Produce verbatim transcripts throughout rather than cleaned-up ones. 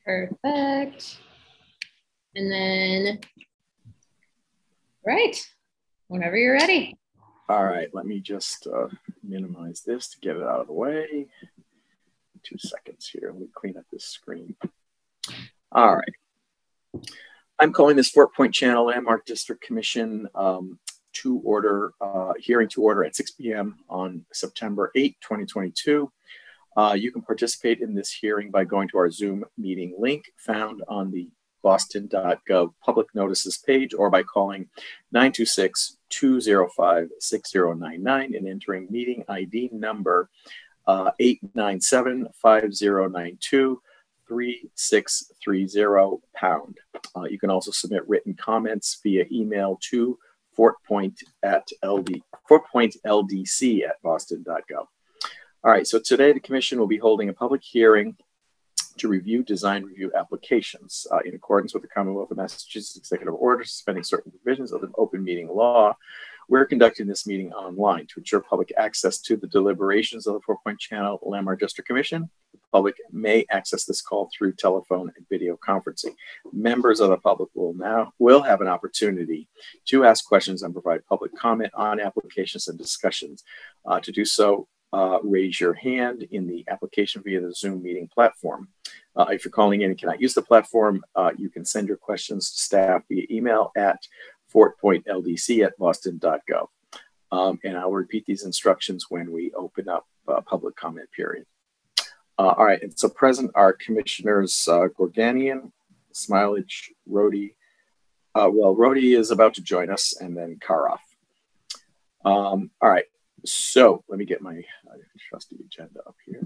Perfect. And then, right, whenever you're ready. All right, let me just uh, minimize this to get it out of the way. Two seconds here. Let me clean up this screen. All right. I'm calling this Fort Point Channel Landmark District Commission um, to order, uh, hearing to order at six p m on September eighth, twenty twenty-two. Uh, you can participate in this hearing by going to our Zoom meeting link found on the boston dot gov public notices page, or by calling nine two six, two zero five, six zero nine nine and entering meeting I D number uh, eight nine seven, five zero nine two, three six three zero pound. Uh, you can also submit written comments via email to fortpoint at ld fortpointldc at boston dot gov. All right, so today the commission will be holding a public hearing to review design review applications uh, in accordance with the Commonwealth of Massachusetts Executive Order suspending certain provisions of the open meeting law. We're conducting this meeting online to ensure public access to the deliberations of the Fort Point Channel Landmark District Commission. The public may access this call through telephone and video conferencing. Members of the public will now will have an opportunity to ask questions and provide public comment on applications and discussions. Uh, to do so, Uh, raise your hand in the application via the Zoom meeting platform. Uh, if you're calling in and cannot use the platform, uh, you can send your questions to staff via email at fortpointldc at boston dot gov. Um, and I'll repeat these instructions when we open up uh, public comment period. Uh, all right, and so present are Commissioners uh, Gorganian, Smilich, Rohde. Uh, well, Rohde is about to join us, and then Karoff. Um, all right. So let me get my uh, trusty agenda up here.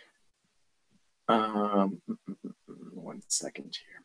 Um, one second here.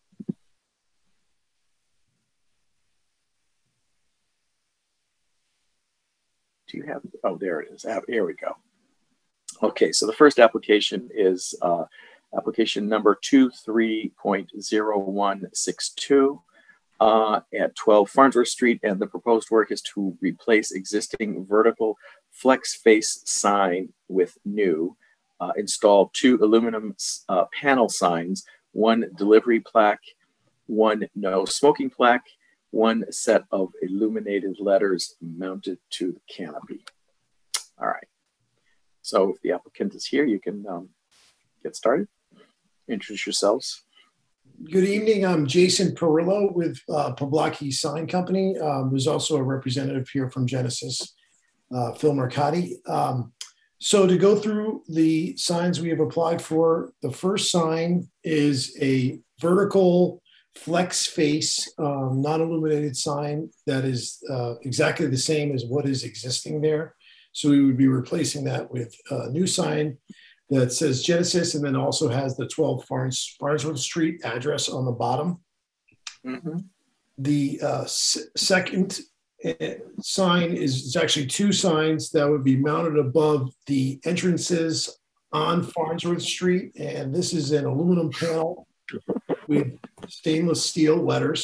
Do you have, oh, there it is. Here we go. Okay, so the first application is uh, application number two three point zero one six two. Uh, at twelve Farnsworth Street, and the proposed work is to replace existing vertical flex face sign with new, uh, install two aluminum uh, panel signs, one delivery plaque, one no smoking plaque, one set of illuminated letters mounted to the canopy. All right. So if the applicant is here, you can um, get started. Introduce yourselves. Good evening. I'm Jason Perillo with uh, Poblocki Sign Company. Um, there's also a representative here from Genesis, uh, Phil Mercati. Um, so to go through the signs we have applied for, the first sign is a vertical flex face, um, non-illuminated sign that is uh, exactly the same as what is existing there. So we would be replacing that with a new sign that says Genesis, and then also has the twelve Farns, Farnsworth Street address on the bottom. Mm-hmm. The uh, s- second uh, sign is it's actually two signs that would be mounted above the entrances on Farnsworth Street, and this is an aluminum panel with stainless steel letters.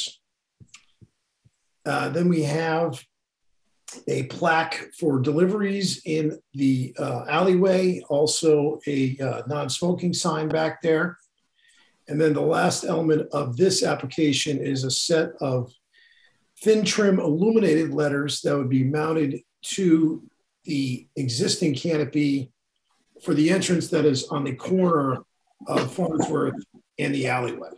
Uh, then we have a plaque for deliveries in the uh, alleyway, also a uh, non-smoking sign back there. And then the last element of this application is a set of thin trim illuminated letters that would be mounted to the existing canopy for the entrance that is on the corner of Farnsworth and the alleyway.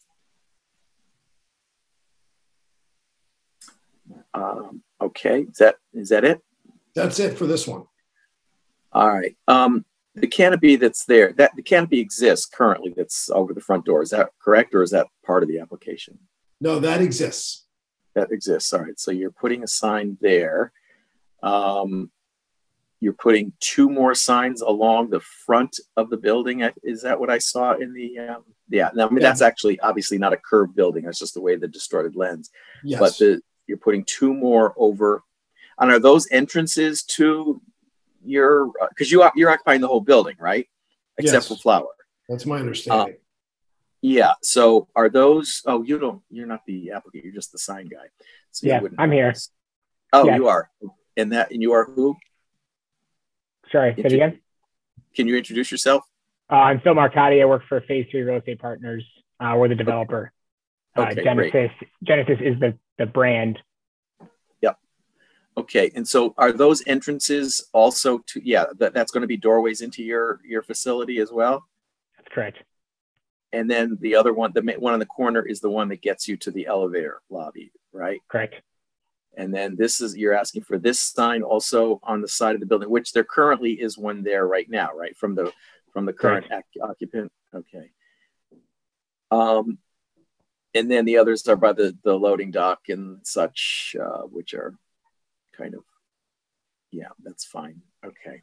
Um, okay, is that is that it? That's it for this one. All right. Um, the canopy that's there, that the canopy exists currently. That's over the front door. Is that correct, or is that part of the application? No, that exists. That exists. All right. So you're putting a sign there. Um, you're putting two more signs along the front of the building. Is that what I saw in the? Um, yeah. I mean, yeah. That's actually obviously not a curved building. That's just the way the distorted lens. Yes. But the you're putting two more over. And are those entrances to your, because you are, you're occupying the whole building, right? Except yes. for Flower. That's my understanding. Um, yeah. So are those, oh, you don't, you're not the applicant, you're just the sign guy. So yeah, I'm here. This. Oh, yes. You are. And that, and you are who? Sorry, say it again. Can you introduce yourself? Uh, I'm Phil Marcotti. I work for Phase Three Real Estate Partners. Uh, we're the developer. Okay, uh, Genesis. great. Genesis is the the brand. Yep. Okay, and so are those entrances also to? Yeah, that, that's going to be doorways into your your facility as well. That's correct. And then the other one, the one on the corner, is the one that gets you to the elevator lobby, right? Correct. And then this is, you're asking for this sign also on the side of the building, which there currently is one there right now, right? From the from the current ac- occupant. Okay. Um, and then the others are by the, the loading dock and such, uh, which are kind of, yeah, that's fine. Okay.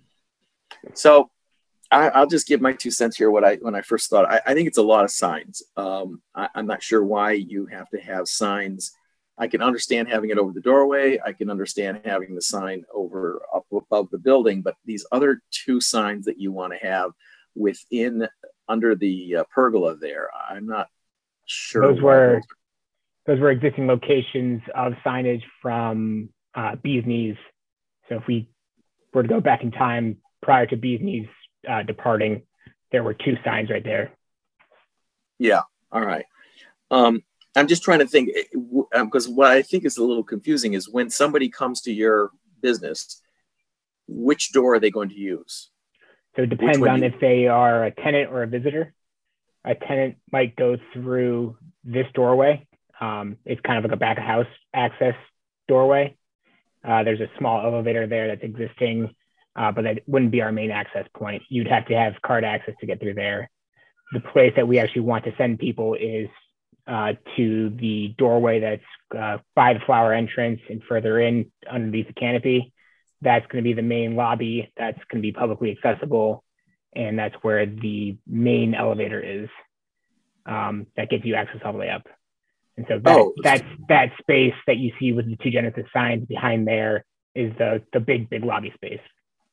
So I, I'll just give my two cents here. What I when I first thought, I, I think it's a lot of signs. Um, I, I'm not sure why you have to have signs. I can understand having it over the doorway. I can understand having the sign over up above the building, but these other two signs that you want to have within under the uh, pergola there, I'm not sure. Those were those, those were existing locations of signage from uh, Bee's Knees. So if we were to go back in time prior to Bee's Knees uh, departing, there were two signs right there. Yeah. All right. Um, I'm just trying to think, because um, what I think is a little confusing is when somebody comes to your business, which door are they going to use? So it depends on you... if they are a tenant or a visitor. A tenant might go through this doorway. Um, it's kind of like a back of house access doorway. Uh, there's a small elevator there that's existing, uh, but that wouldn't be our main access point. You'd have to have card access to get through there. The place that we actually want to send people is uh, to the doorway that's uh, by the flower entrance and further in underneath the canopy. That's going to be the main lobby. That's going to be publicly accessible. And that's where the main elevator is. Um, that gives you access all the way up. And so that, oh. that's that space that you see with the two Genesis signs behind there is the, the big, big lobby space.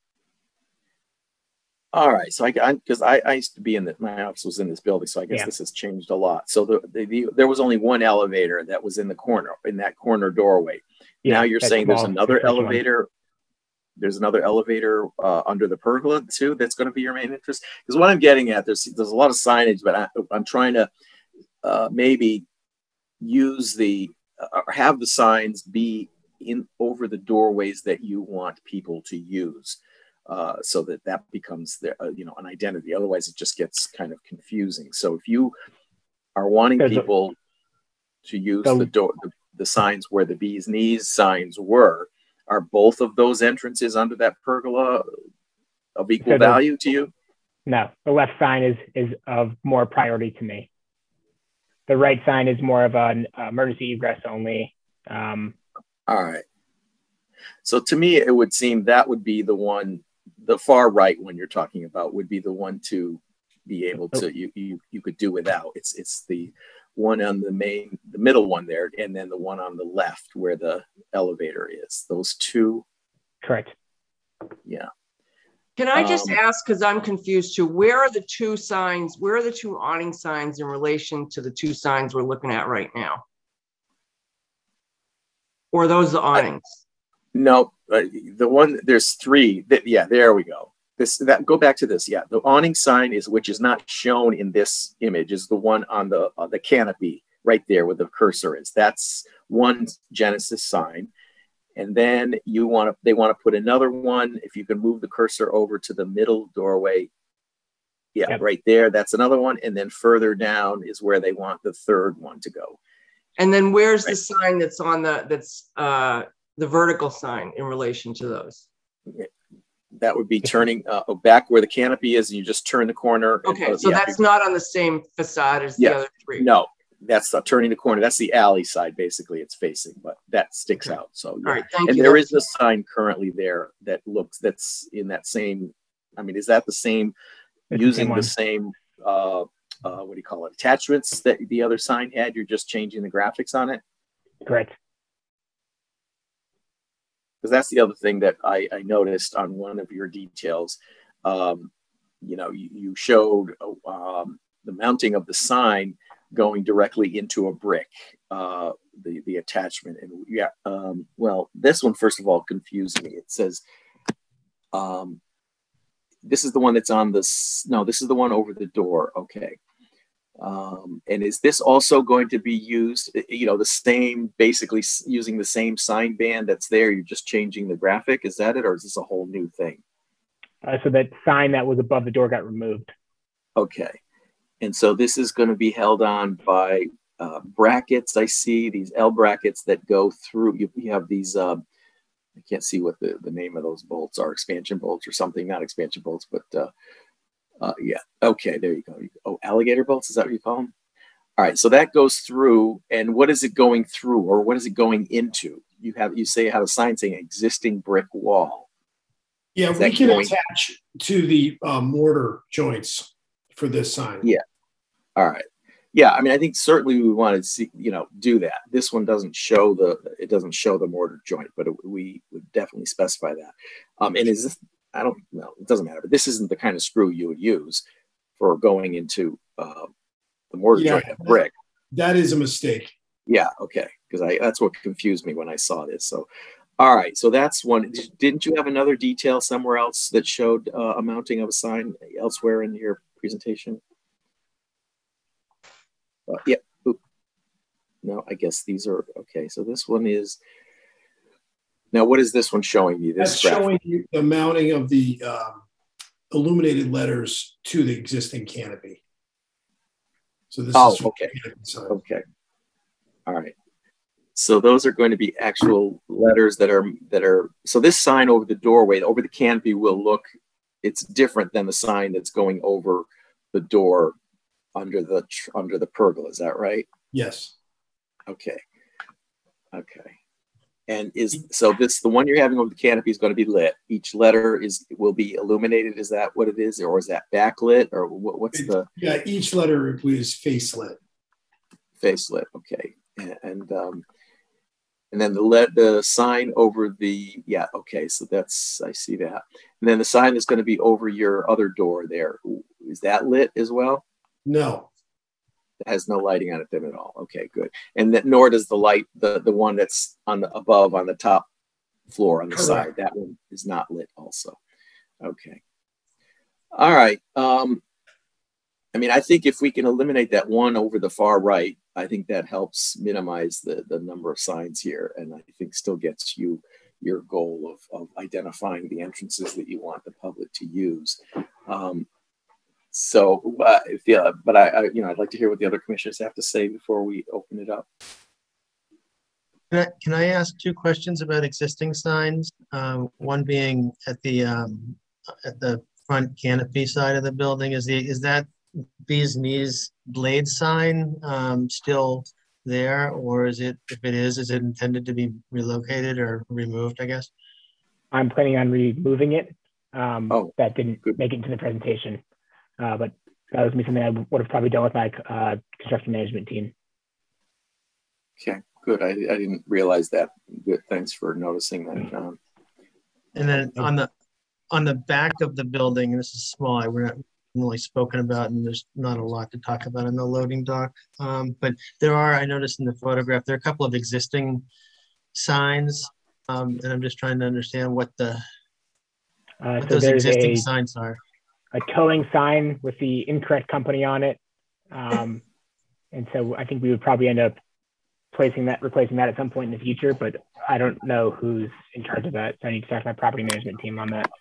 All right, so I because I, I, I used to be in the, my office was in this building, so I guess yeah. this has changed a lot. So the, the, the there was only one elevator that was in the corner, in that corner doorway. Yeah, now you're saying small, there's another elevator. One. There's another elevator uh, under the pergola too. That's going to be your main interest. Because what I'm getting at, there's there's a lot of signage, but I, I'm trying to uh, maybe use the uh, or have the signs be in over the doorways that you want people to use. Uh, so that that becomes the, uh, you know, an identity. Otherwise, it just gets kind of confusing. So if you are wanting There's people a, to use the, the door, the, the signs where the Bee's Knees signs were, are both of those entrances under that pergola of equal so value to you? No, the left sign is is of more priority to me. The right sign is more of an emergency egress only. Um, All right. So to me, it would seem that would be the one. The far right one you're talking about would be the one to be able to you you you could do without. It's it's the one on the main, the middle one there, and then the one on the left where the elevator is. Those two. Correct. Yeah. Can I just um, ask, because I'm confused too, where are the two signs, where are the two awning signs in relation to the two signs we're looking at right now? Or are those the awnings? I, No, uh, the one, there's three. That, yeah, there we go. This that go back to this. Yeah, the awning sign is, which is not shown in this image, is the one on the uh, the canopy right there where the cursor is. That's one Genesis sign. And then you want to, they want to put another one. If you can move the cursor over to the middle doorway, yeah, yep. right there. That's another one. And then further down is where they want the third one to go. And then where's right. the sign that's on the that's uh the vertical sign in relation to those? That would be turning uh, back where the canopy is, and you just turn the corner. Okay, and, uh, so yeah, that's not on the same facade as yeah, the other three. No, that's uh, turning the corner. That's the alley side, basically. It's facing, but that sticks okay. out. So, yeah. All right, thank and you. there that's is a sign currently there that looks that's in that same. I mean, is that the same? It's using the same, the same uh, uh, what do you call it? Attachments that the other sign had. You're just changing the graphics on it. Correct. Because that's the other thing that I, I noticed on one of your details. Um, you know, you, you showed um, the mounting of the sign going directly into a brick, uh, the, the attachment. And yeah, um, well, this one, first of all, confused me. It says um, this is the one that's on this, no, this is the one over the door. Okay. Um, and is this also going to be used, you know, the same, basically using the same sign band that's there, you're just changing the graphic, is that it, or is this a whole new thing? Uh, so that sign that was above the door got removed. Okay. And so this is going to be held on by uh, brackets. I see these L brackets that go through, you, you have these, uh, I can't see what the, the name of those bolts are, expansion bolts or something, not expansion bolts, but uh, uh, yeah. Okay, there you go. Oh, alligator bolts, is that what you call them? All right, so that goes through, and what is it going through, or what is it going into? You have, you say, have a sign saying existing brick wall. Yeah, Is we that can going- attach to the uh, mortar joints for this sign. Yeah. All right. Yeah, I mean, I think certainly we want to see, you know, do that. This one doesn't show the, it doesn't show the mortar joint, but it, we would definitely specify that. Um, and is this, I don't know, it doesn't matter, but this isn't the kind of screw you would use for going into uh, the mortar Yeah, joint of brick. That is a mistake. Yeah, okay, because I that's what confused me when I saw this. So, all right, so that's one. Didn't you have another detail somewhere else that showed uh, a mounting of a sign elsewhere in your presentation? Uh, yeah. Oop. No, I guess these are okay. So this one is. Now, what is this one showing me? This That's graphic? showing you the mounting of the um, illuminated letters to the existing canopy. So this Oh, is okay. sign. Okay. All right. So those are going to be actual letters that are that are. So this sign over the doorway, over the canopy, will look. It's different than the sign that's going over the door under the under the pergola. Is that right? Yes. Okay. Okay. And is so this the one you're having over the canopy is going to be lit. Each letter is will be illuminated. Is that what it is, or is that backlit, or what, what's It's, the? Yeah, each letter was face lit. Face lit. Okay. And, and um, and then the let the sign over the yeah. Okay. So that's I see that. And then the sign that's going to be over your other door there. Is that lit as well? No. It has no lighting on it then at all. Okay, good. And that nor does the light, the, the one that's on the above on the top floor on the Correct. side. That one is not lit also. Okay. All right. Um, I mean, I think if we can eliminate that one over the far right, I think that helps minimize the, the number of signs here. And I think still gets you your goal of, of identifying the entrances that you want the public to use. Um, So, uh, if, yeah, but I, I, you know, I'd like to hear what the other commissioners have to say before we open it up. Can I, can I ask two questions about existing signs? Um, one being at the um, at the front canopy side of the building. Is the is that Bees Knees blade sign um, still there, or is it? If it is, is it intended to be relocated or removed? I guess. I'm planning on removing it. Um, Oh, that didn't good. make it into the presentation. Uh, but that was something I would have probably done with my uh, construction management team. Okay, good. I, I didn't realize that. Good. Thanks for noticing that, John. And then on the on the back of the building, and this is small, we're not really spoken about, and there's not a lot to talk about in the loading dock. Um, but there are, I noticed in the photograph, there are a couple of existing signs, um, and I'm just trying to understand what the Uh, what so those there's existing a, signs are. a towing sign with the incorrect company on it. Um, and so I think we would probably end up placing that, replacing that at some point in the future, but I don't know who's in charge of that. So I need to talk to my property management team on that.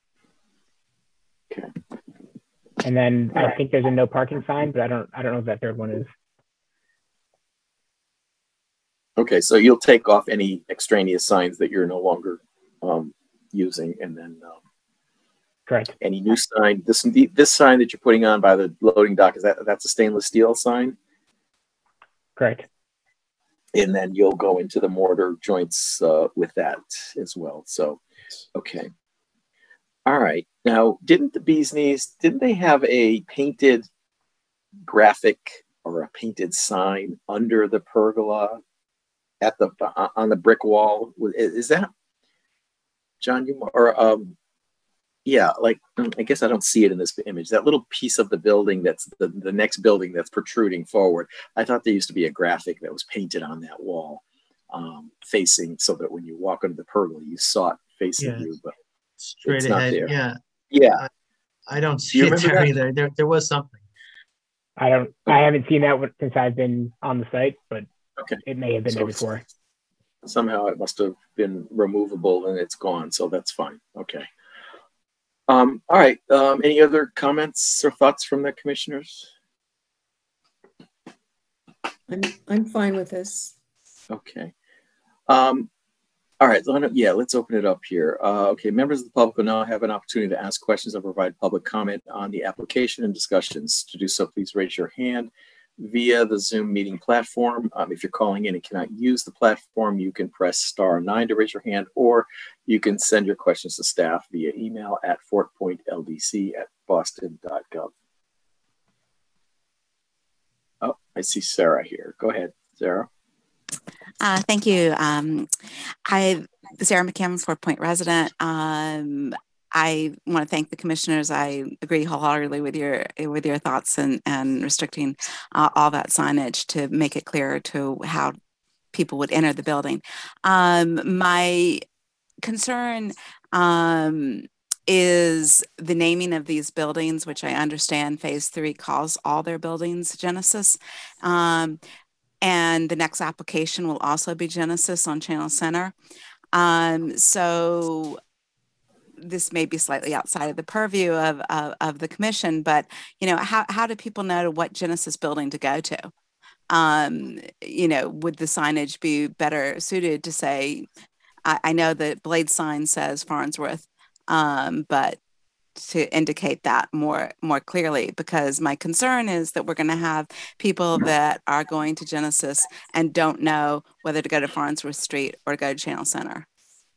Okay. And then I think there's a no parking sign, but I don't, I don't know what that third one is. Okay, so you'll take off any extraneous signs that you're no longer um, using, and then um, Correct. any new sign. This this sign that you're putting on by the loading dock, is that that's a stainless steel sign? Correct. And then you'll go into the mortar joints uh, with that as well. So, okay. All right. Now, didn't the Bees Knees, didn't they have a painted graphic or a painted sign under the pergola at the uh, on the brick wall? Is that John? You or um, yeah, like I guess I don't see it in this image. That little piece of the building that's the, the next building that's protruding forward. I thought there used to be a graphic that was painted on that wall, um, facing so that when you walk under the pergola, you saw it facing Yeah. you, but Straight it's not ahead, there. yeah. Yeah. I don't Do you see it remember there that? either. There, there was something. I don't, I haven't seen that one since I've been on the site, but Okay. it may have been So there it's- before. Somehow it must have been removable and it's gone, so that's fine. Okay. Um, all right. Um, any other comments or thoughts from the commissioners? I'm, I'm fine with this. Okay. Um, all right. Yeah, let's open it up here. Uh, okay. Members of the public will now have an opportunity to ask questions and provide public comment on the application and discussions. To do so, please raise your hand via the Zoom meeting platform. Um, if you're calling in and cannot use the platform, you can press star nine to raise your hand, or you can send your questions to staff via email at fortpointldc at boston dot gov. Oh, I see Sarah here. Go ahead, Sarah. Uh, thank you. Um, I, Sarah McCammon, Fort Point resident. Um, I want to thank the commissioners. I agree wholeheartedly with your with your thoughts and and restricting uh, all that signage to make it clearer to how people would enter the building. Um, my concern um, is the naming of these buildings, which I understand Phase Three calls all their buildings Genesis. Um, and the next application will also be Genesis on Channel Center. Um, so this may be slightly outside of the purview of, of, of the commission, but, you know, how, how do people know what Genesis building to go to? Um, you know, would the signage be better suited to say, I, I know that Blade sign says Farnsworth, um, but to indicate that more more clearly, because my concern is that we're going to have people that are going to Genesis and don't know whether to go to Farnsworth Street or go to Channel Center.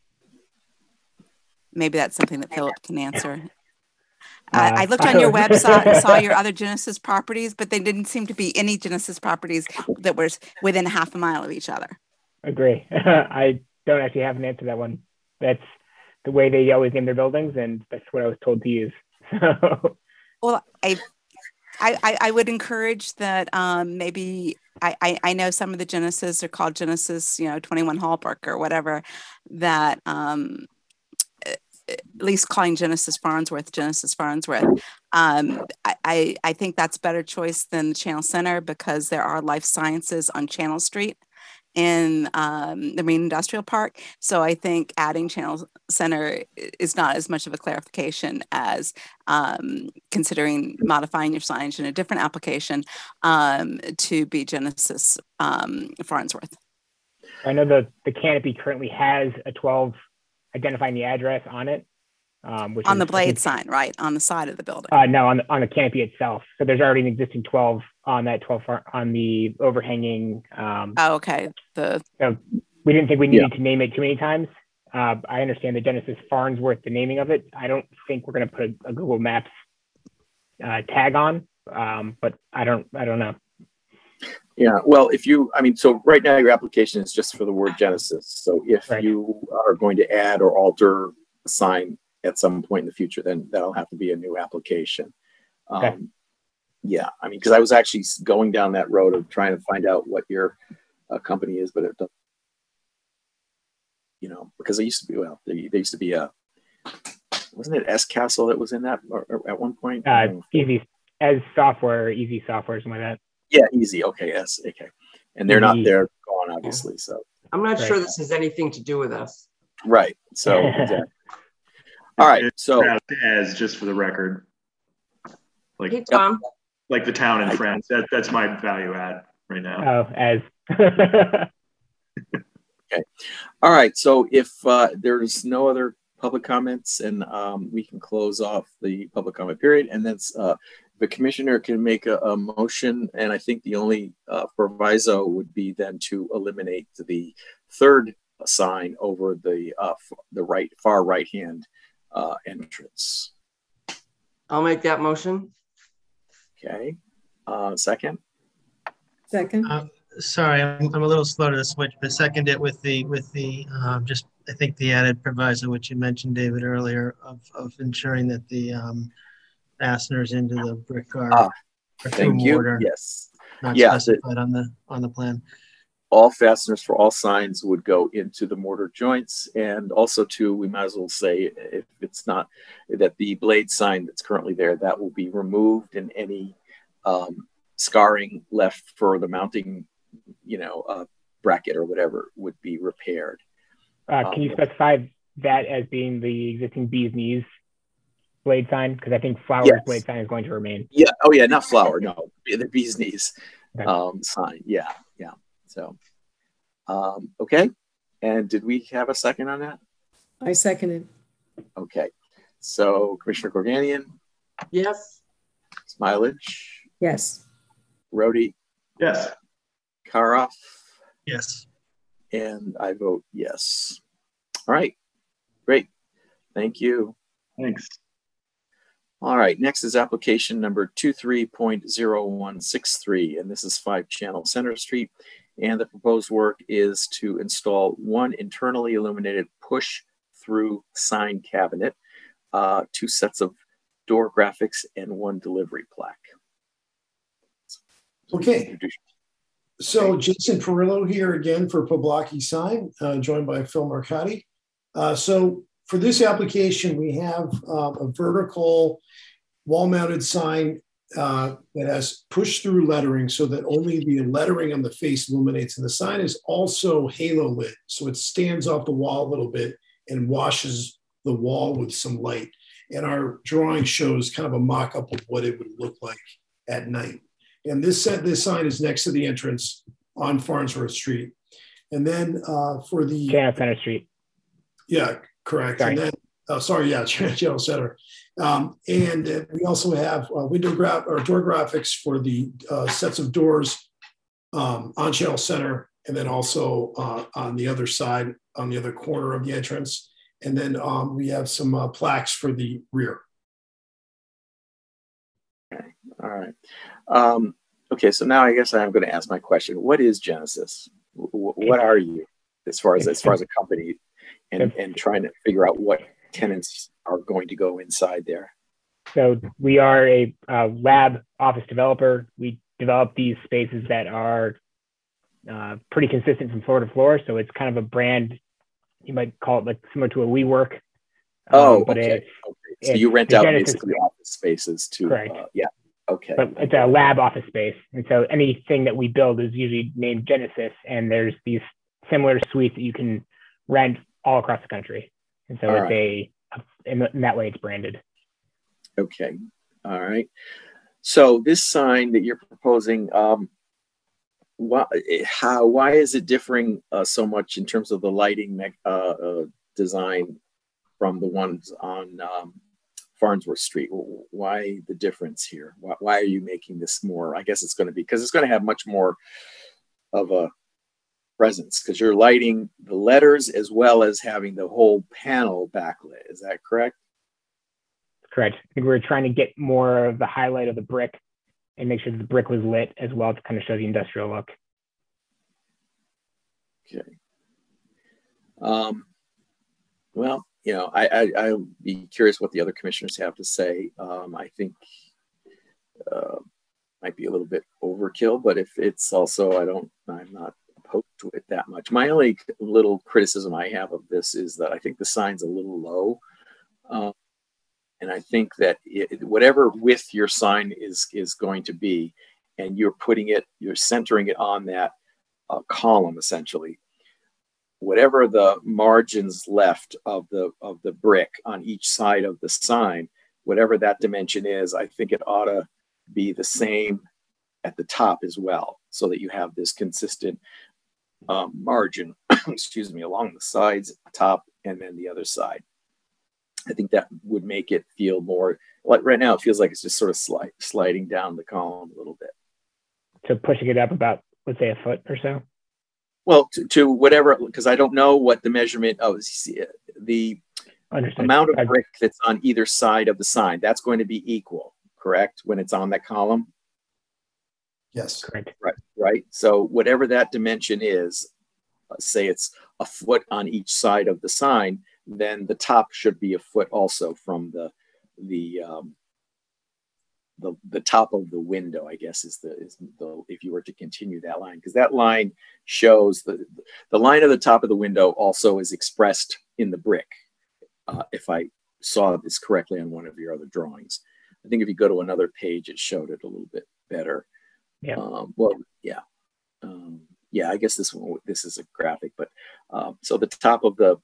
Maybe that's something that Philip can answer. Uh, Uh, I looked on your website and saw your other Genesis properties, but they didn't seem to be any Genesis properties that were within half a mile of each other. Agree. I don't actually have an answer to that one. That's the way they always name their buildings, and that's what I was told to use. So. Well, I, I, I would encourage that um, maybe I, I, I know some of the Genesis are called Genesis, you know, twenty-one Hallbrook or whatever, that um, at least calling Genesis Farnsworth, Genesis Farnsworth. Um, I, I, I think that's a better choice than the Channel Center, because there are life sciences on Channel Street in um, the Marine Industrial Park. So I think adding Channel Center is not as much of a clarification as um, considering modifying your signage in a different application um, to be Genesis um, Farnsworth. I know the, the canopy currently has a twelve identifying the address on it. Um, which on is, the Blade think, sign, right? On the side of the building. Uh, no, on the, on the canopy itself. So there's already an existing twelve on that twelve on the overhanging. Um, oh, okay. The so we didn't think we needed Yeah. to name it too many times. Uh, I understand the Genesis Farnsworth, the naming of it. I don't think we're going to put a, a Google Maps uh, tag on, um, but I don't, I don't know. Yeah, well, if you, I mean, so right now your application is just for the word Genesis. So if Right. you are going to add or alter a sign at some point in the future, then that'll have to be a new application. Um, Okay. Yeah, I mean, because I was actually going down that road of trying to find out what your uh, company is, but it doesn't, you know, because there used to be, well, there, there used to be a, wasn't it S Castle that was in that or, or at one point? I Uh, don't know. easy as software, easy software, something like that. Yeah, easy. Okay, yes, okay. And they're not Easy. there gone, obviously. So, I'm not Right. sure this has anything to do with us. right. So, exactly. All right. So, as just for the record, like Hey, Tom. like the town and friends. That that's my value add right now. Oh, as. okay. All right. So if uh, there's no other public comments, and um, we can close off the public comment period, and then uh, the commissioner can make a, a motion. And I think the only uh, proviso would be then to eliminate the third sign over the uh, the right far right hand uh, entrance. I'll make that motion. Okay. Uh, second. Second. Uh, sorry, I'm, I'm a little slow to the switch, but second it with the with the um, just I think the added proviso, which you mentioned, David, earlier, of, of ensuring that the um, fasteners into the brick are, Ah, are Thank true you. mortar, Yes. not Yeah, specified on the on the plan. all fasteners for all signs would go into the mortar joints. And also too, we might as well say, if it's not, that the blade sign that's currently there, that will be removed, and any um, scarring left for the mounting, you know, uh, bracket or whatever would be repaired. Uh, can you um, specify that as being the existing bee's knees blade sign? Because I think Flower's yes. blade sign is going to remain. Yeah. Oh yeah, not Flower. No, the bee's knees Okay. um, sign. Yeah. Yeah. So, um, okay. And did we have a second on that? I seconded. Okay. So Commissioner Gorganian, Yes. Smilage, Yes. Rhodey, Yes. Karoff, Yes. and I vote yes. All right. Great. Thank you. Thanks. All right. Next is application number two three point zero one six three, and this is five Channel Center Street. And the proposed work is to install one internally illuminated push-through sign cabinet, uh, two sets of door graphics, and one delivery plaque. Okay. So Jason Perillo here again for Poblocki Sign, uh, joined by Phil Mercati. Uh, so for this application, we have uh, a vertical wall-mounted sign uh, that has push-through lettering so that only the lettering on the face illuminates. And the sign is also halo lit, so it stands off the wall a little bit and washes the wall with some light. And our drawing shows kind of a mock-up of what it would look like at night. And this set, this sign is next to the entrance on Farnsworth Street. And then uh, for the Channel Center Street. Yeah, correct. Sorry. And then, oh, sorry, yeah, Channel Center. Um, and uh, we also have uh, window graph or door graphics for the uh, sets of doors um, on Channel Center, and then also uh, on the other side, on the other corner of the entrance. And then um, we have some uh, plaques for the rear. Okay. All right. Um, okay. So now I guess I'm going to ask my question. What is Genesis? W- what are you as far as as far as a company, and, and trying to figure out what tenants are going to go inside there? So we are a uh, lab office developer. We develop these spaces that are uh, pretty consistent from floor to floor. So it's kind of a brand, you might call it like similar to a WeWork. Um, Oh, but okay. It's, okay. So it's you rent out Genesis basically office spaces to, correct. Uh, yeah. Okay. But it's a lab office space. And so anything that we build is usually named Genesis, and there's these similar suites that you can rent all across the country. And so All it's right. a, in, in that way it's branded. Okay. All right. So this sign that you're proposing, um, why, how, why is it differing uh, so much in terms of the lighting uh, uh, design from the ones on um, Farnsworth Street? Why the difference here? Why, why are you making this more? I guess it's going to be because it's going to have much more of a presence because you're lighting the letters as well as having the whole panel backlit. Is that correct? Correct. I think we were trying to get more of the highlight of the brick and make sure that the brick was lit as well to kind of show the industrial look. Okay. Um, well, you know, I, I, I'll be curious what the other commissioners have to say. Um, I think uh, might be a little bit overkill, but if it's also, I don't, I'm not opposed to it that much. My only little criticism I have of this is that I think the sign's a little low. Um, and I think that it, whatever width your sign is, is going to be, and you're putting it, you're centering it on that uh, column essentially. Whatever the margins left of the of the brick on each side of the sign, whatever that dimension is, I think it ought to be the same at the top as well, so that you have this consistent um, margin, excuse me, along the sides, top, and then the other side. I think that would make it feel more like right now. It feels like it's just sort of slide, sliding down the column a little bit. So pushing it up about, let's say, a foot or so. Well, to, to whatever, because I don't know what the measurement of the Understood. amount of I, brick that's on either side of the sign. That's going to be equal, correct? When it's on that column. Yes. correct. Right. Right. So whatever that dimension is, uh, say it's a foot on each side of the sign, then the top should be a foot also from the the um, the the top of the window, I guess, is the is the if you were to continue that line, because that line shows the the line of the top of the window also is expressed in the brick. Uh, if I saw this correctly on one of your other drawings, I think if you go to another page, it showed it a little bit better. Yeah. Um, well, yeah, um, yeah. I guess this one this is a graphic, but um, so the top of the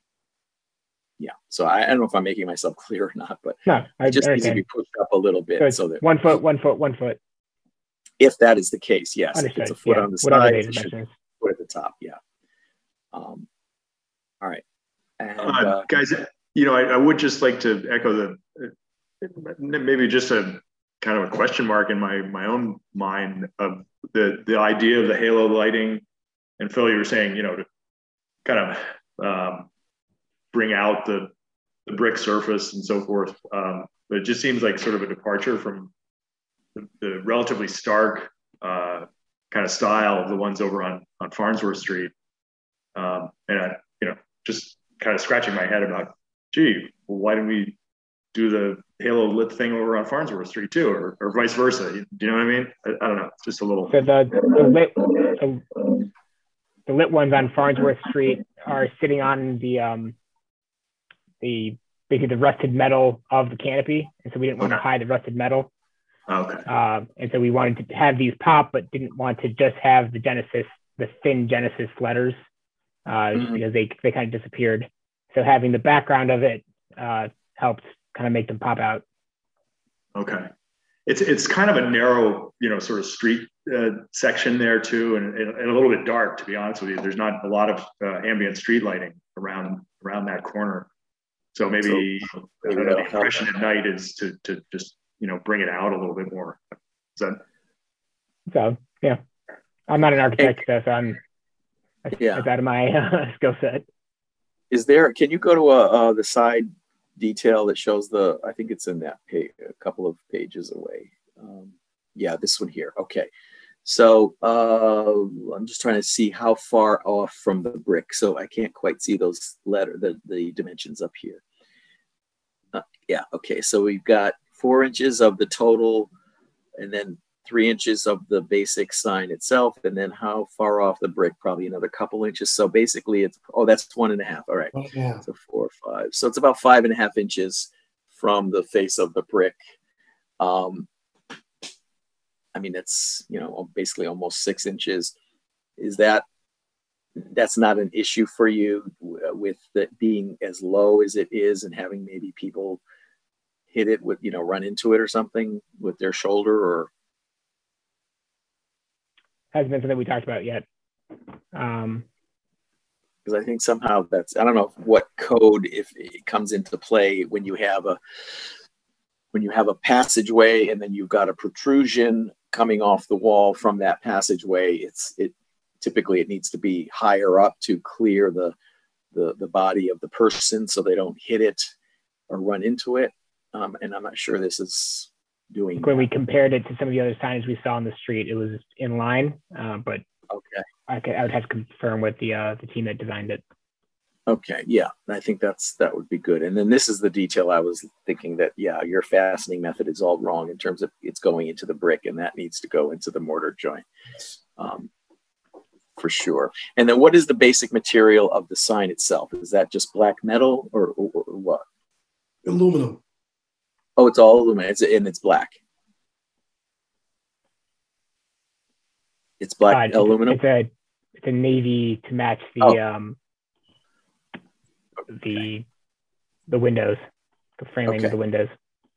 Yeah, so I, I don't know if I'm making myself clear or not, but no, I it just needs to understand. be pushed up a little bit So it's so that one foot, one foot, one foot. if that is the case, yes, if Understood. it's a foot Yeah, on the whatever side, the it should be dimensions. a foot at the top. Yeah. Um, all right, and Uh, uh, guys, you know, I, I would just like to echo the uh, maybe just a kind of a question mark in my my own mind of the the idea of the halo lighting. And Phil, you were saying, you know, to kind of um, bring out the the brick surface and so forth. Um, but it just seems like sort of a departure from the, the relatively stark uh, kind of style of the ones over on, on Farnsworth Street. Um, and I, you know, just kind of scratching my head about, gee, well, why didn't we do the halo lit thing over on Farnsworth Street too, or, or vice versa? Do you know what I mean? I, I don't know. It's just a little. So the, the lit the, the lit ones on Farnsworth Street are sitting on the um the basically the rusted metal of the canopy, and so we didn't want Okay. to hide the rusted metal. Okay. Um, and so we wanted to have these pop, but didn't want to just have the Genesis, the thin Genesis letters, uh, Mhm. because they they kind of disappeared. So having the background of it uh, helped kind of make them pop out. Okay. It's it's kind of a narrow, you know, sort of street uh, section there too, and, and, and a little bit dark, to be honest with you. There's not a lot of uh, ambient street lighting around around that corner. So maybe, So, I maybe don't know, the that'll help. impression at night is to to just, you know, bring it out a little bit more. Is that So yeah, I'm not an architect, so so I'm that's, Yeah. that's out of my uh, skill set. Is there? Can you go to uh, uh, the side detail that shows the? I think it's in that page, a couple of pages away. Um, yeah, this one here. Okay, so uh, I'm just trying to see how far off from the brick. So I can't quite see those letter the the dimensions up here. Uh, yeah. Okay. So we've got four inches of the total, and then three inches of the basic sign itself, and then how far off the brick? Probably another couple inches. So basically, it's oh, that's one and a half. All right. Oh, yeah. So four, five. So it's about five and a half inches from the face of the brick. Um, I mean, it's, you know, basically almost six inches. Is that, that's not an issue for you with it being as low as it is and having maybe people hit it with, you know, run into it or something with their shoulder or? Hasn't been something we talked about yet. Um, Because I think somehow that's, I don't know what code, if it comes into play when you have a, when you have a passageway and then you've got a protrusion coming off the wall from that passageway, it's, it typically it needs to be higher up to clear the, the, the body of the person so they don't hit it or run into it. Um, and I'm not sure this is doing when that. we compared it to some of the other signs we saw on the street, it was in line, uh, but Okay. I, could, I would have to confirm with the uh, the team that designed it. Okay, yeah, I think that's that would be good. And then this is the detail I was thinking that, yeah, your fastening method is all wrong in terms of it's going into the brick, and that needs to go into the mortar joint, um, for sure. And then what is the basic material of the sign itself? Is that just black metal or, or, or what? Aluminum. Oh, it's all aluminum, it's, and it's black. It's black Uh, aluminum? It's a it's a navy to match the Oh. um the the windows, the framing Okay. of the windows.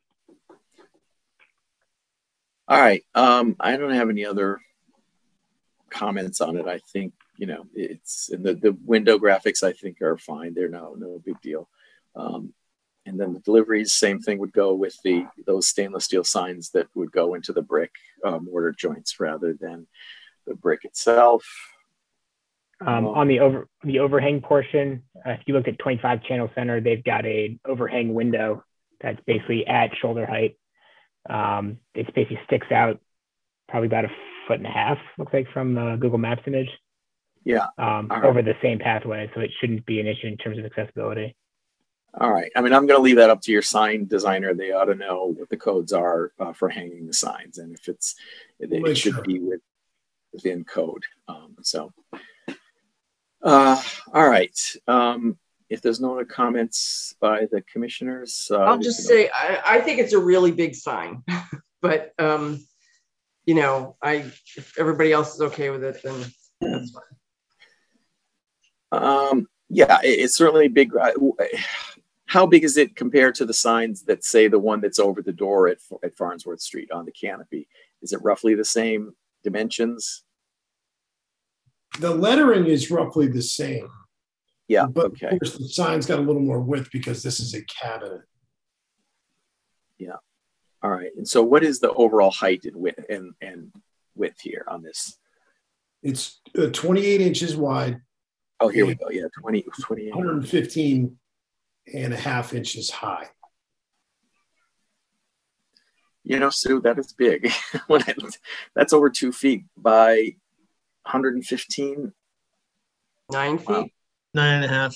All right. Um, I don't have any other comments on it. I think, you know, it's and the, the window graphics I think are fine. They're no no big deal. Um, and then the deliveries, same thing would go with the those stainless steel signs that would go into the brick uh, mortar joints rather than the brick itself. Um, Oh. On the over the overhang portion, uh, if you look at twenty-five Channel Center, they've got a overhang window that's basically at shoulder height. Um, it basically sticks out probably about a foot and a half, looks like from the Google Maps image, Yeah. um, All right. over the same pathway. So it shouldn't be an issue in terms of accessibility. All right. I mean, I'm going to leave that up to your sign designer. They ought to know what the codes are uh, for hanging the signs, and if it's, it, We'll it make should sure. be with, within code. Um, so, uh, all right. Um, if there's no other comments by the commissioners, uh, I'll we just can- say, I, I think it's a really big sign, but, um, you know, I, if everybody else is okay with it, then that's fine. Um, yeah, it, it's certainly big. Uh, How big is it compared to the signs that say the one that's over the door at, at Farnsworth Street on the canopy? Is it roughly the same dimensions? The lettering is roughly the same. Yeah, But okay. of course, the sign's got a little more width because this is a cabinet. Yeah. All right. And so what is the overall height and width and, and width here on this? It's uh, twenty-eight inches wide. Oh, here we go. Yeah, twenty, twenty-eight. one hundred fifteen and a half inches high. You know, Sue, that is big. When I, that's over two feet by one hundred fifteen. Nine feet? Wow. Nine and a half.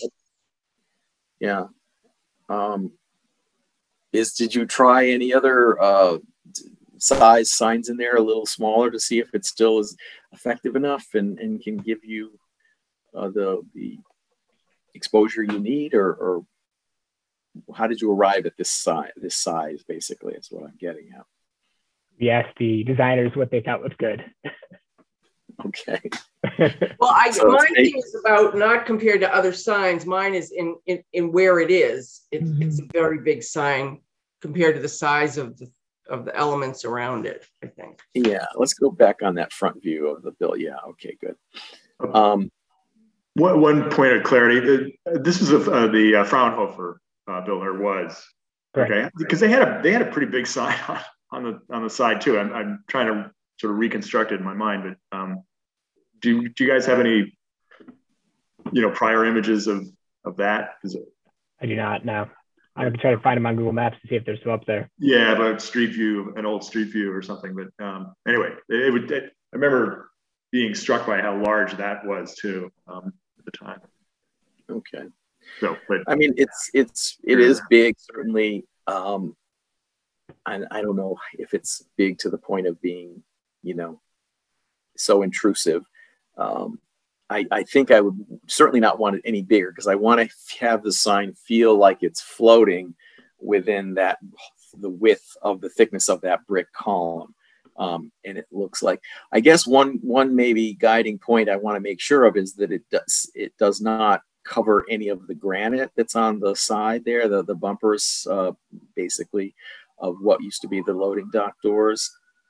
Yeah. Um, is, did you try any other uh, size signs in there a little smaller to see if it still is effective enough and, and can give you uh, the, the exposure you need, or, or how did you arrive at this size, this size basically is what I'm getting at. Yes, the designers, what they thought was good. Okay. Well, I, So my they- thing is about not compared to other signs. Mine is in, in, in where it is. It's, it's a very big sign compared to the size of the, of the elements around it, I think. Yeah, let's go back on that front view of the bill. Yeah, okay, good. Um, One, one point of clarity, uh, this is a, uh, the uh, Fraunhofer uh, builder was, Correct. okay, because they had a they had a pretty big sign on, on the on the side too. I'm I'm trying to sort of reconstruct it in my mind, but um, do do you guys have any, you know, prior images of of that? Is it, I do not know. I have to try to find them on Google Maps to see if they're still up there. yeah, but Street View, an old Street View or something. But um, anyway, it, it would. It, I remember being struck by how large that was too um, at the time. okay. So, but I mean, it's it's it is big, certainly. Um, and I don't know if it's big to the point of being, you know, so intrusive. Um, I, I think I would certainly not want it any bigger because I want to have the sign feel like it's floating within that the width of the thickness of that brick column. Um, and it looks like, I guess one one maybe guiding point I want to make sure of is that it does it does not cover any of the granite that's on the side there, the the bumpers uh, basically of what used to be the loading dock doors.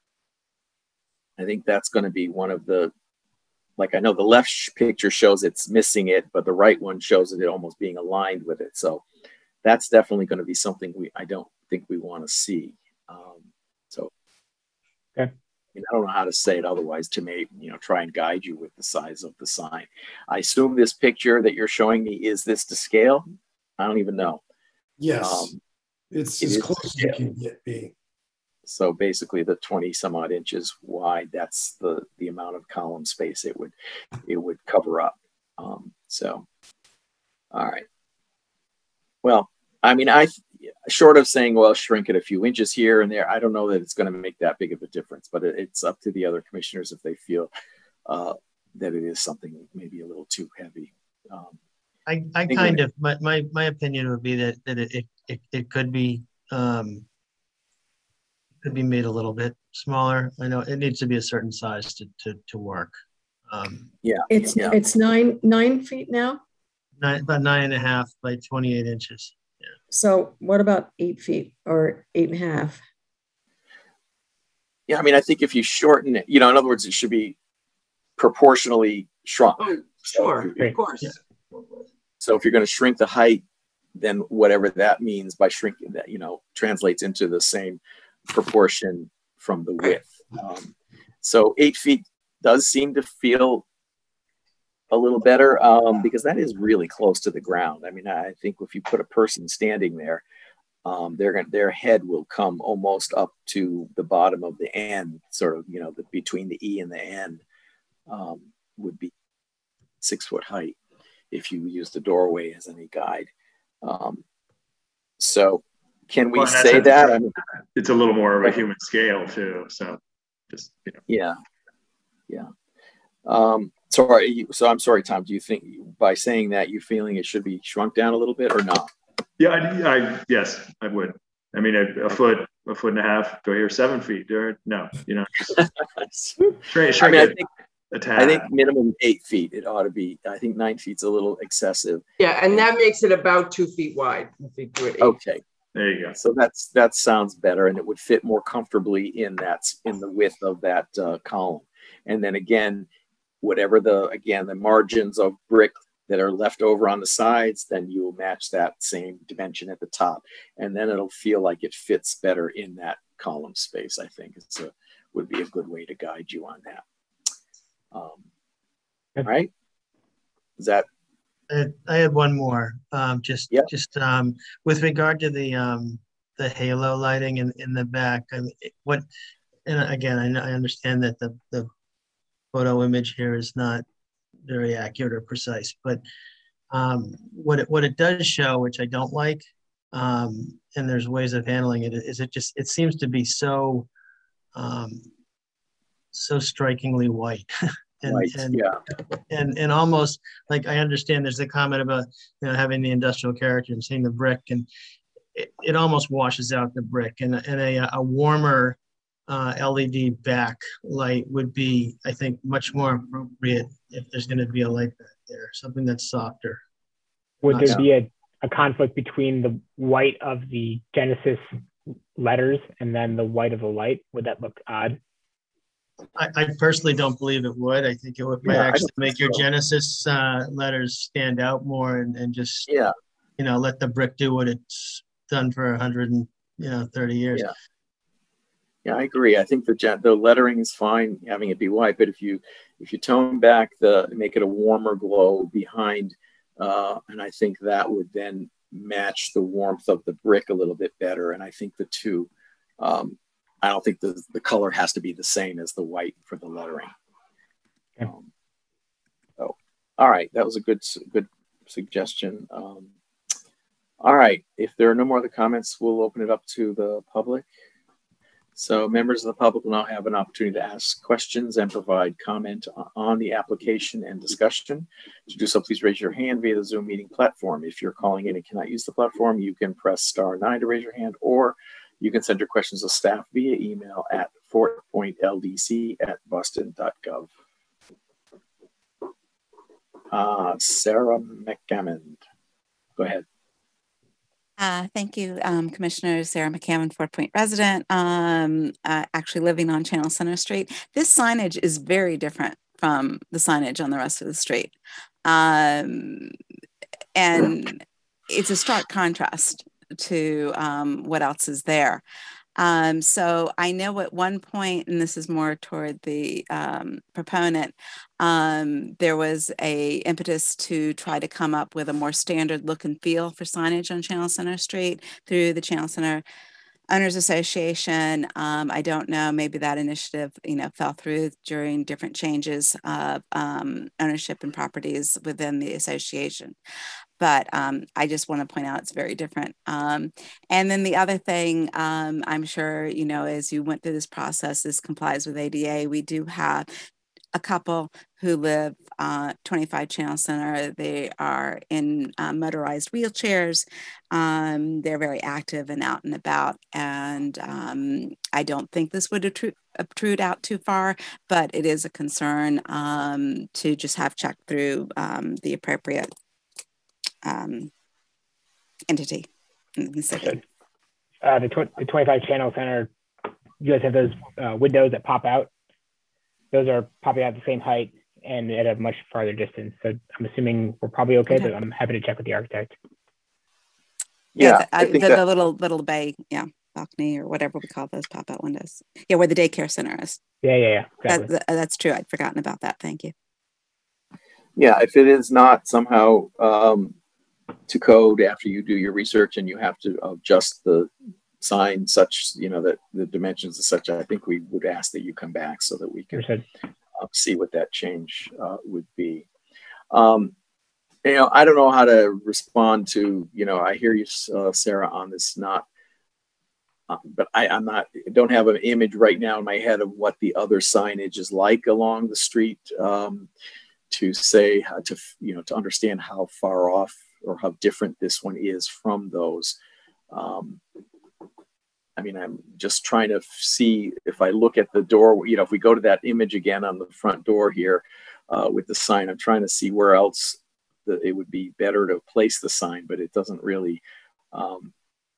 I think that's going to be one of the, like I know the left sh- picture shows it's missing it, but the right one shows it almost being aligned with it. So that's definitely going to be something we I don't think we want to see. Um, so okay. I don't know how to say it otherwise to make, you know, try and guide you with the size of the sign. I assume this picture that you're showing me, is this to scale? I don't even know. Yes, Um, it's it as is close as scale. it can get be. So basically the twenty some odd inches wide, that's the, the amount of column space it would, it would cover up. Um, so, all right. Well, I mean, I, short of saying, well, shrink it a few inches here and there, I don't know that it's going to make that big of a difference, but it, it's up to the other commissioners if they feel uh, that it is something maybe a little too heavy. Um, I, I think kind when- of, my, my, my opinion would be that, that it, it, it could be, um, could be made a little bit smaller. I know it needs to be a certain size to, to, to work. Um, yeah. It's, Yeah. it's nine, nine feet now. nine, about nine and a half by twenty-eight inches. So what about eight feet or eight and a half? Yeah. I mean, I think if you shorten it, you know, in other words, it should be proportionally shrunk. Oh, sure, So, of course. Yeah. So if you're going to shrink the height, then whatever that means by shrinking that, you know, translates into the same proportion from the width. Um, so eight feet does seem to feel a little better um, because that is really close to the ground. I mean, I think if you put a person standing there, um, they're going their head will come almost up to the bottom of the end, sort of, you know, the, between the E and the N um, would be six foot height if you use the doorway as any guide. Um, So can we Well, and that's say a- that? I mean, It's a little more of a human scale too. So just, you know. yeah. Yeah. Um, so, are you, so I'm sorry, Tom, do you think by saying that you're feeling it should be shrunk down a little bit or not? Yeah, I, I yes, I would. I mean, a, a foot, a foot and a half. Do I hear seven feet? Or no, you know, just shrink, shrink I mean, I it think, a tad. I think minimum eight feet. It ought to be. I think nine feet's a little excessive. Yeah, and that makes it about two feet wide. If you do it eight. Okay. There you go. So that's that sounds better, and it would fit more comfortably in that in the width of that uh, column. And then again, whatever the again the margins of brick that are left over on the sides, then you will match that same dimension at the top, and then it'll feel like it fits better in that column space. I think it's a would be a good way to guide you on that. Um, right? Is that? I, I had one more. Um, just Yep. just um, with regard to the um, the halo lighting in, in the back. I mean, what? And again, I, know, I understand that the the photo image here is not very accurate or precise, but um, what it what it does show, which I don't like, um, and there's ways of handling it, is it just it seems to be so um, so strikingly white. And, Right. and, yeah. and and almost like I understand there's a comment about you know having the industrial character and seeing the brick, and it, it almost washes out the brick, and, and a, a warmer uh, L E D backlight would be, I think, much more appropriate if there's going to be a light back there, something that's softer. Would Not there be a, a conflict between the white of the Genesis letters and then the white of the light? Would that look odd? I, I personally don't believe it would. I think it would might Yeah, I actually don't think make your so. Genesis uh, letters stand out more, and, and just Yeah. you know let the brick do what it's done for a hundred and you know thirty years. Yeah. Yeah, I agree. I think the gen- the lettering is fine, having it be white, but if you if you tone back the make it a warmer glow behind, uh, and I think that would then match the warmth of the brick a little bit better. And I think the two. Um, I don't think the, the color has to be the same as the white for the lettering. Okay. Um, so, all right, that was a good good suggestion. Um, all right, if there are no more other comments, we'll open it up to the public. So members of the public will now have an opportunity to ask questions and provide comment on the application and discussion. To do so, please raise your hand via the Zoom meeting platform. If you're calling in and cannot use the platform, you can press star nine to raise your hand, or you can send your questions to staff via email at fortpointldc at boston dot gov. Uh, Sarah McCammond, go ahead. Uh, thank you, um, Commissioner. Sarah McCammon, Fort Point resident, um, uh, actually living on Channel Center Street. This signage is very different from the signage on the rest of the street. Um, and it's a stark contrast to um, what else is there. Um, so I know at one point, and this is more toward the um, proponent, um, there was a impetus to try to come up with a more standard look and feel for signage on Channel Center Street through the Channel Center Owners Association. Um, I don't know, maybe that initiative, you know, fell through during different changes of um, ownership and properties within the association. But um, I just want to point out it's very different. Um, and then the other thing, um, I'm sure, you know, as you went through this process, this complies with A D A. We do have a couple who live uh, twenty-five Channel Center. They are in uh, motorized wheelchairs. Um, they're very active and out and about. And um, I don't think this would attrude, obtrude out too far, but it is a concern um, to just have checked through um, the appropriate um, entity in the city. Uh, the, tw the twenty-five Channel Center, you guys have those uh, windows that pop out. Those are probably at the same height and at a much farther distance. So I'm assuming we're probably okay, okay. But I'm happy to check with the architect. Yeah, yeah the, I think the, that... the little little bay, yeah, balcony or whatever we call those pop-out windows. Yeah, where the daycare center is. Yeah, yeah, yeah. Exactly. That, that, that's true. I'd forgotten about that. Thank you. Yeah, if it is not somehow um, to code after you do your research and you have to adjust the sign such, you know, that the dimensions are such, I think we would ask that you come back so that we can uh, see what that change uh, would be. Um, you know, I don't know how to respond to, you know, I hear you, uh, Sarah, on this, not, uh, but I, I'm not, don't have an image right now in my head of what the other signage is like along the street, um, to say how to, you know, to understand how far off or how different this one is from those. Um, I mean, I'm just trying to see if I look at the door, you know, if we go to that image again on the front door here uh, with the sign, I'm trying to see where else the, it would be better to place the sign, but it doesn't really, um,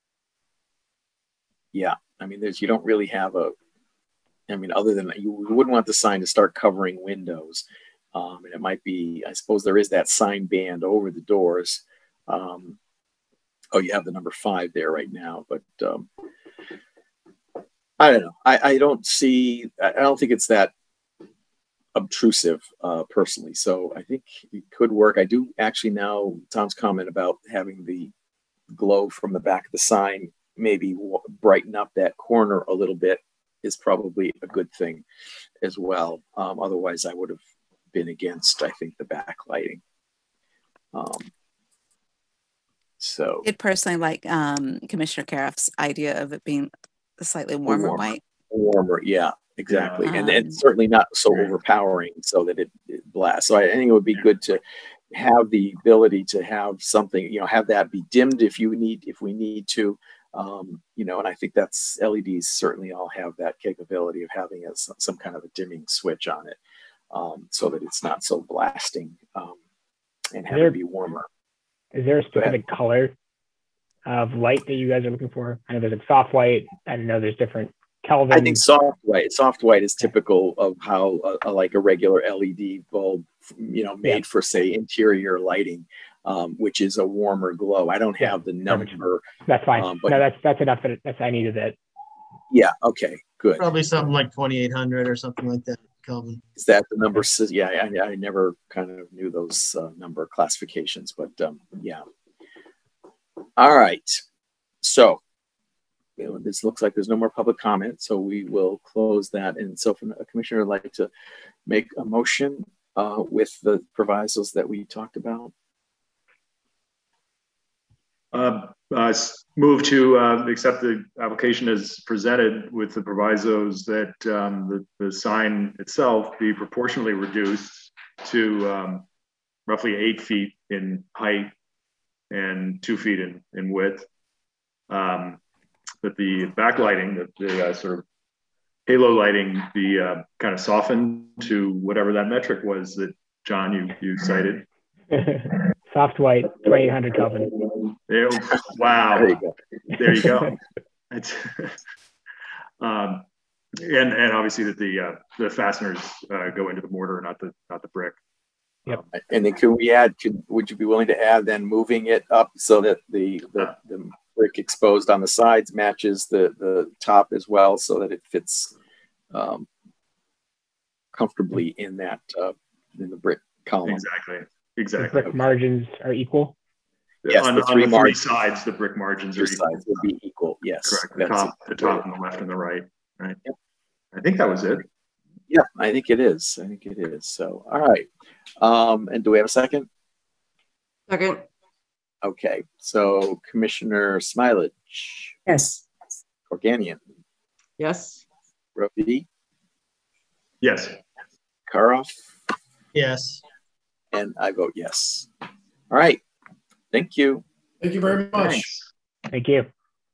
yeah, I mean, there's, you don't really have a, I mean, other than you wouldn't want the sign to start covering windows. Um, and it might be, I suppose there is that sign band over the doors. Um, oh, you have the number five there right now, but um, I don't know. I, I don't see, I don't think it's that obtrusive uh, personally. So I think it could work. I do actually now, Tom's comment about having the glow from the back of the sign maybe w- brighten up that corner a little bit is probably a good thing as well. Um, otherwise I would have been against, I think, the backlighting. Um, so. I did personally like um, Commissioner Caraff's idea of it being a slightly warmer, warmer white. Warmer, yeah, exactly. Um, and it's certainly not so overpowering so that it, it blasts. So I think it would be good to have the ability to have something, you know, have that be dimmed if you need, if we need to, um, you know, and I think that's L E Ds certainly all have that capability of having a, some kind of a dimming switch on it, um, so that it's not so blasting um, and have there, it be warmer. Is there a specific color of light that you guys are looking for? I know there's a soft white. I know there's different Kelvin. I think soft white. Soft white is typical of how uh, uh, like a regular L E D bulb, you know, made yeah. for say interior lighting, um, which is a warmer glow. I don't have yeah. the number. That's fine. Um, but no, that's that's enough. That that's I needed it. Yeah. Okay. Good. Probably something like twenty-eight hundred or something like that, Kelvin. Is that the number? Yeah. I, I never kind of knew those uh, number classifications, but um, yeah. All right. So. You know, this looks like there's no more public comment, so we will close that. And so, from a commissioner would like to make a motion uh, with the provisos that we talked about. Uh, uh, move to uh, accept the application as presented with the provisos that um, the, the sign itself be proportionally reduced to um, roughly eight feet in height and two feet in, in width. Um, that the backlighting, that the uh, sort of halo lighting be uh, kind of softened to whatever that metric was that John, you, you cited. Soft white, twenty-eight hundred Kelvin. There, wow. There you go. There you go. um, and, and obviously that the, uh, the fasteners uh, go into the mortar, not the, not the brick. Yep. Um, and then can we add, could, would you be willing to add then moving it up so that the, the, the brick exposed on the sides matches the the top as well, so that it fits um, comfortably in that uh, in the brick column. Exactly. Exactly. The brick margins are equal. Yes, on the the, three, on the three margins, sides, the brick margins three are equal. sides would be equal. Yes, correct. The top, the top, and the left, and the right. Right. Yep. I think that was it. Yeah, I think it is. I think it is. So, all right. Um, and do we have a second? Second. Okay, so Commissioner Smilage. Yes. Organian. Yes. Roby. Yes. Karoff. Yes. And I vote yes. All right. Thank you. Thank you very much. Thanks. Thank you.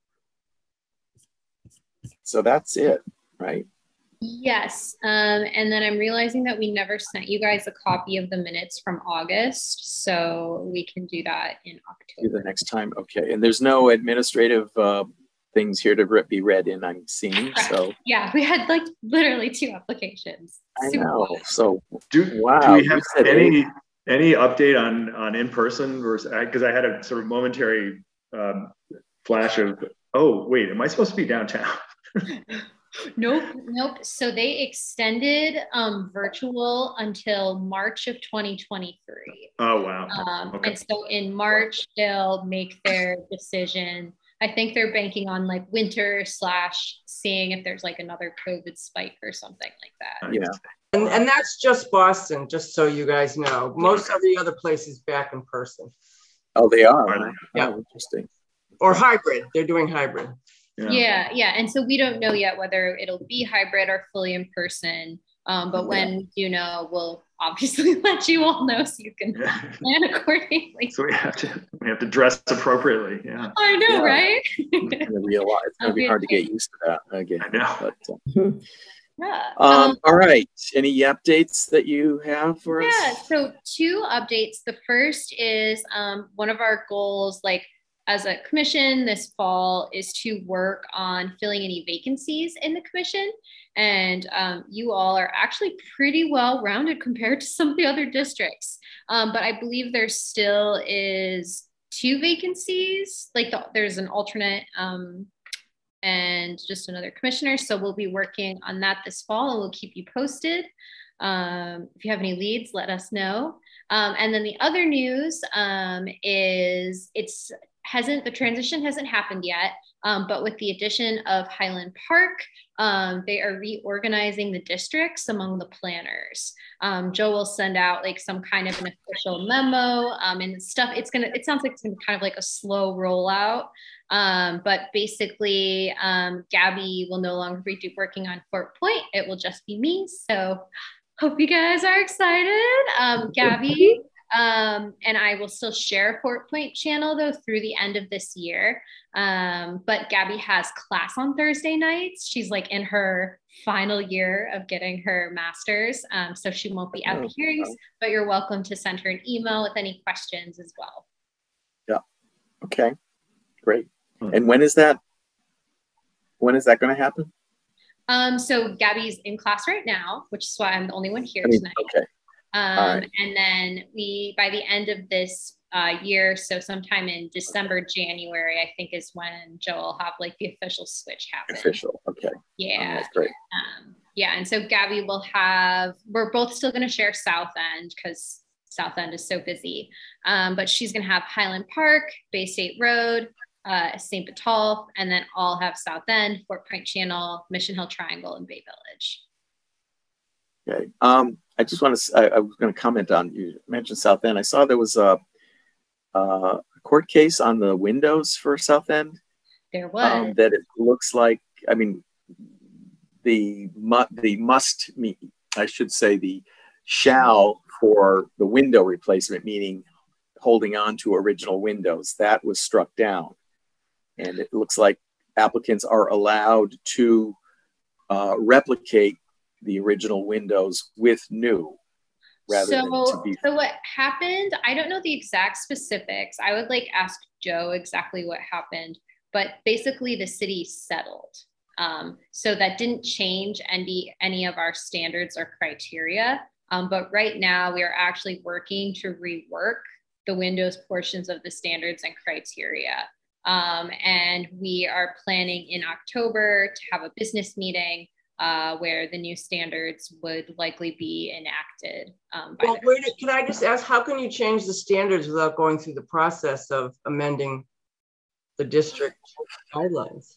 So that's it, right? Yes. Um, and then I'm realizing that we never sent you guys a copy of the minutes from August, so we can do that in October. Do the next time. Okay. And there's no administrative uh, things here to be read in, I'm seeing. Correct. So yeah, we had like literally two applications. I Super know. cool. So do, wow. do we have any eight. any update on on in person versus, because I had a sort of momentary um, flash of, oh wait, am I supposed to be downtown? Nope, nope. So they extended um, virtual until March of twenty twenty-three. Oh, wow. Um, okay. And so in March, they'll make their decision. I think they're banking on like winter slash seeing if there's like another COVID spike or something like that. Yeah. And, and that's just Boston, just so you guys know. Most every other place is back in person. Oh, they are? Yeah. Oh, interesting. Or hybrid. They're doing hybrid. Yeah. yeah, yeah. And so we don't know yet whether it'll be hybrid or fully in person. Um, but when yeah. we do know, we'll obviously let you all know so you can plan accordingly. So we have to we have to dress appropriately. Yeah. I know, yeah. right? I'm gonna realize it's gonna be hard to get used to that again. I know. But, uh, yeah. Um, Um, all right. Any updates that you have for us? Yeah. So two updates. The first is um, one of our goals, like as a commission this fall, is to work on filling any vacancies in the commission. And um, you all are actually pretty well rounded compared to some of the other districts. Um, but I believe there still is two vacancies, like the, there's an alternate um, and just another commissioner. So we'll be working on that this fall and we'll keep you posted. Um, if you have any leads, let us know. Um, and then the other news um, is it's hasn't, the transition hasn't happened yet, um, but with the addition of Highland Park, um, they are reorganizing the districts among the planners. Um, Joe will send out like some kind of an official memo um, and stuff. It's gonna, it sounds like it's gonna be kind of like a slow rollout, um, but basically um, Gabby will no longer be working on Fort Point. It will just be me. So hope you guys are excited. Um, Gabby Um, and I will still share Fort Point channel though through the end of this year. Um, but Gabby has class on Thursday nights. She's like in her final year of getting her master's. Um, so she won't be at the hearings, but you're welcome to send her an email with any questions as well. Yeah. Okay, great. And when is that? When is that going to happen? Um, so Gabby's in class right now, which is why I'm the only one here I mean, tonight. Okay. Um, right. And then we, by the end of this uh, year, so sometime in December, January, I think is when Joe will have like the official switch happen. Official, okay. Yeah. That's great. Um, yeah, and so Gabby will have, we're both still going to share South End because South End is so busy. Um, but she's going to have Highland Park, Bay State Road, uh, Saint Botolph, and then all have South End, Fort Point Channel, Mission Hill Triangle, and Bay Village. Okay. Um, I just want to, I, I was going to comment on, you mentioned South End. I saw there was a, a court case on the windows for South End. There was. Um, that it looks like, I mean, the, mu the must, me, I should say the shall for the window replacement, meaning holding on to original windows, that was struck down. And it looks like applicants are allowed to uh, replicate the original windows with new rather so, than to be. So what happened, I don't know the exact specifics. I would like ask Joe exactly what happened, but basically the city settled. Um, so that didn't change any, any of our standards or criteria. Um, but right now we are actually working to rework the windows portions of the standards and criteria. Um, and we are planning in October to have a business meeting Uh, where the new standards would likely be enacted. Um, by well, where did, can I just ask, how can you change the standards without going through the process of amending the district guidelines?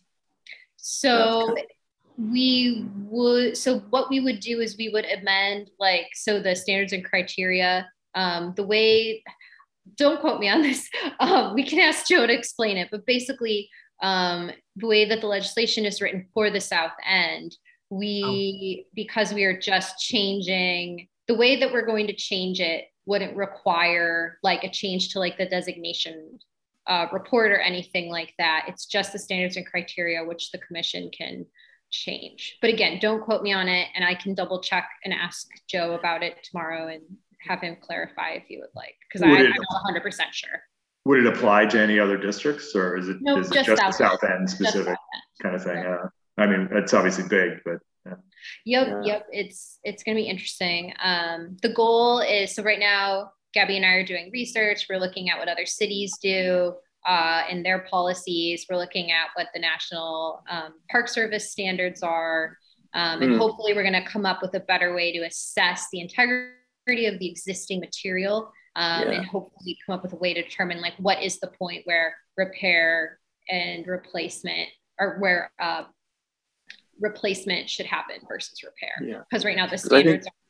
So we would, so what we would do is we would amend like, so the standards and criteria, um, the way, don't quote me on this, um, we can ask Joe to explain it, but basically um, the way that the legislation is written for the South End, we, because we are just changing, the way that we're going to change it wouldn't require like a change to like the designation uh, report or anything like that. It's just the standards and criteria, which the commission can change. But again, don't quote me on it, and I can double check and ask Joe about it tomorrow and have him clarify if you would like, because I'm not one hundred percent sure. Would it apply to any other districts, or is it, nope, is it just, just South, South End specific South End. kind of thing? Yeah. Uh, I mean, it's obviously big, but yeah. Yep, yeah. yep. It's it's going to be interesting. Um, the goal is, so right now, Gabby and I are doing research. We're looking at what other cities do uh, in their policies. We're looking at what the National um, Park Service standards are. Um, and mm. hopefully we're going to come up with a better way to assess the integrity of the existing material um, yeah. and hopefully come up with a way to determine like what is the point where repair and replacement, or where uh, replacement should happen versus repair. Because yeah. right now the standards think, are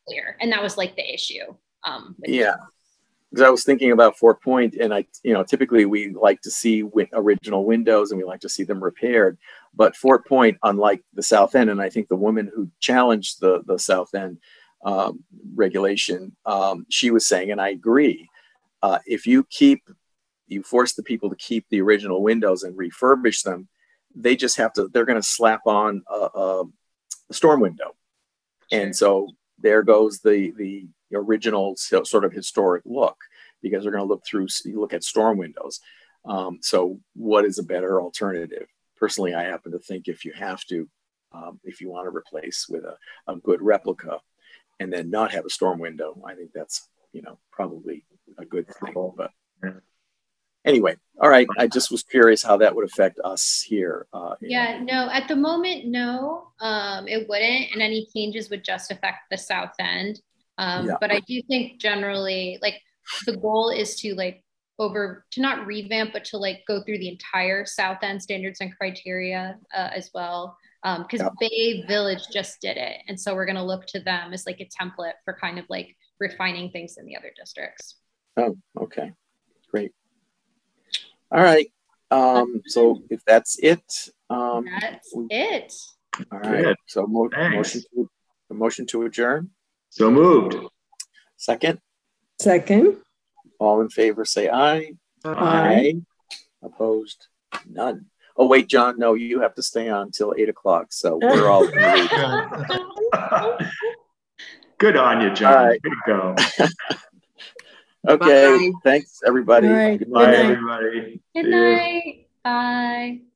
clear. And that was like the issue. Um, with yeah. Because I was thinking about Fort Point, and I, you know, typically we like to see wi- original windows and we like to see them repaired. But Fort Point, unlike the South End, and I think the woman who challenged the the South End um, regulation, um, she was saying, and I agree, uh, if you keep, you force the people to keep the original windows and refurbish them, they just have to, they're going to slap on a, a, a storm window, Sure. and so there goes the the original sort of historic look, because they're going to look through, you look at storm windows. Um, so what is a better alternative? Personally, I happen to think if you have to, um, if you want to replace with a, a good replica and then not have a storm window, I think that's, you know, probably a good thing. But anyway, all right. I just was curious how that would affect us here. Uh, yeah, no, at the moment, no, um, it wouldn't. And any changes would just affect the South End. Um, Yeah. But I do think generally, like, the goal is to like over to not revamp, but to like go through the entire South End standards and criteria uh, as well. Because um, yeah. Bay Village just did it, and so we're going to look to them as like a template for kind of like refining things in the other districts. Oh, okay, great. All right. Um, so if that's it, um, that's we, it. All right. Good. So mo- motion to a motion to adjourn. So moved. Second. Second. All in favor, say aye. Aye. Aye. Opposed? None. Oh wait, John. No, you have to stay on till eight o'clock. So we're all. Good on you, John. All right. Good to go. Okay. Bye. Thanks, everybody. All right. Goodbye, everybody. Good night. Bye.